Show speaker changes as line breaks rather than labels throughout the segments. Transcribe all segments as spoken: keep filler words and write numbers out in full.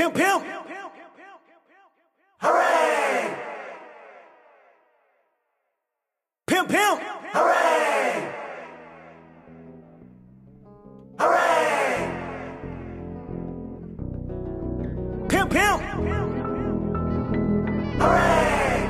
Pimp, pimp. Hooray! Pimp, pimp. Hooray! Hooray! Pimp, pimp. Hooray!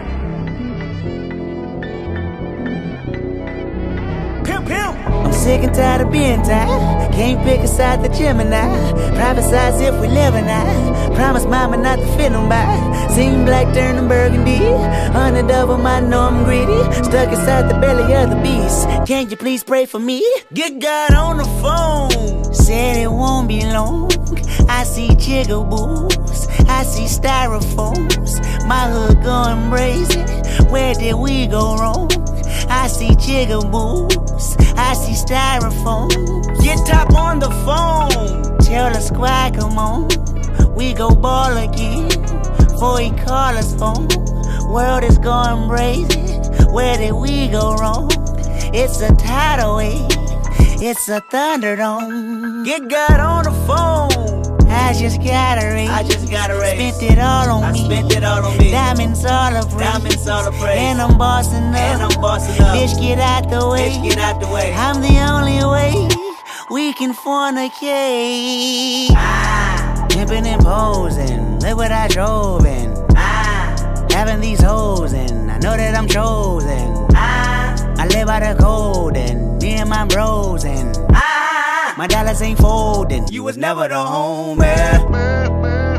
Pimp, pimp.
I'm sick and tired of being tired. Can't pick a side the Gemini. Private sides if we live or not. Promise mama not to fit nobody. Seen black turning burgundy. Hundred double my know I'm greedy. Stuck inside the belly of the beast. Can you please pray for me? Get God on the phone. Said it won't be long. I see jigaboos. I see styrofoams. My hood going brazen. Where did we go wrong? I see jigaboos. I see styrofoam. Get top on the phone. Tell the squad come on. We go ball again. Before he call us home. World is going brazen. Where did we go wrong? It's a tidal wave. It's a thunderdome. Get God on the phone. I just got a raise.
I just got a raise.
Spent it all on
I
me.
spent it all on me.
Diamonds all a praise.
Diamonds all a praise.
And I'm bossing up.
And I'm bossing up.
Bitch, get out the way.
Bitch, get out the way.
I'm the only way we can fornicate.
Ah,
Pimping and posing. Look what I drove in.
ah,
Having these hoes and I know that I'm chosen.
ah,
I live by the code and me and my bros and
ah.
my dollars ain't folding.
You was never the homie.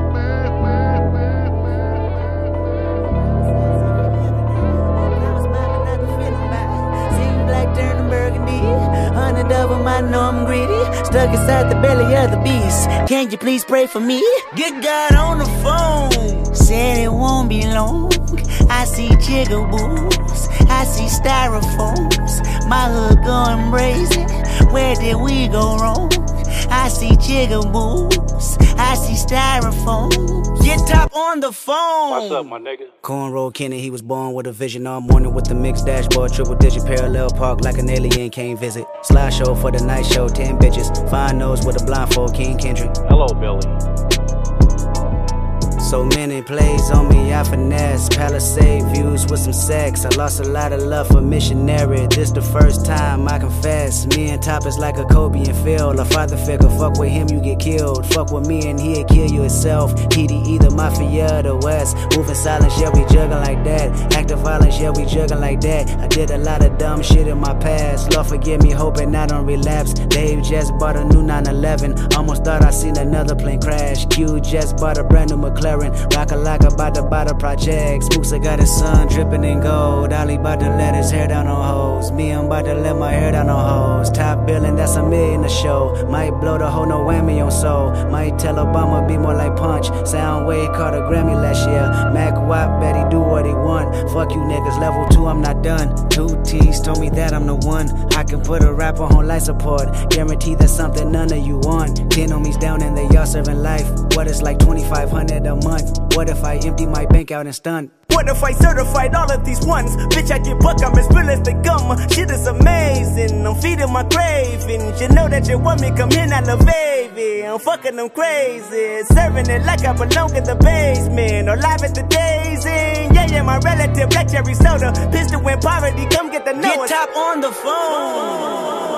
Seen black turning burgundy. Hundred double my know I'm greedy. Stuck inside the belly of the beast. Can you please pray for me?
Get God on the phone.
Said it won't be long. I see jigaboos. I see styrofoams. My hood going brazen. Where did we go wrong? I see jigaboos. I see styrofoam.
Get top on the phone.
What's up, my nigga?
Cornrow Kenny, he was born with a vision all morning with the mixed dashboard, triple digit parallel park like an alien came visit. Slideshow for the night show, ten bitches, fine nose with a blindfold, King Kendrick.
Hello, Billy.
So many plays on me, I finesse. Palisade views with some sex. I lost a lot of love for missionary. This the first time I confess. Me and Top is like a Kobe and Phil. A father figure, fuck with him, you get killed. Fuck with me and he'll kill you itself. T D either Mafia or the West. Moving silence, yeah, we juggling like that. Active violence, yeah, we juggling like that. I did a lot of dumb shit in my past. Lord forgive me, hoping I don't relapse. Dave just bought a new nine eleven. Almost thought I seen another plane crash. Q just bought a brand new McLaren. Rock a lock about to buy the project. Spooks, I got his son dripping in gold. Ali about to let his hair down on hoes. Me, I'm about to let my hair down on hoes. Top billing, that's a million a show. Might blow the whole no whammy on soul. Might tell Obama be more like Punch. Soundwave caught a Grammy last year. Mac Watt bet he do what he want. Fuck you niggas, level two, I'm not done. Two T's told me that I'm the one. I can put a rapper on life support. Guarantee that's something none of you want. Ten homies down and they all serving life. What it's like twenty-five hundred a month. What if I empty my bank out and stunt?
What if I certified all of these ones? Bitch, I get buck, I'm as real as the gum. Shit is amazing, I'm feeding my cravings. You know that you want me, come here, now, little baby. I'm fucking them crazy. Serving it like I belong in the basement. Or live at the days in. Yeah, yeah, my relative, black cherry soda. Pistol when poverty, come get the note. Get top on the phone.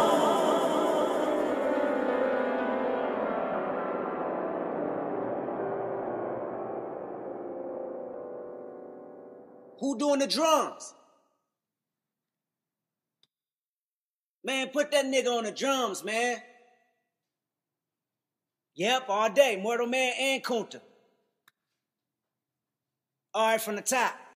Who doing the drums? Man, put that nigga on the drums, man. Yep, all day. Mortal Man and Kunta. All right, from the top.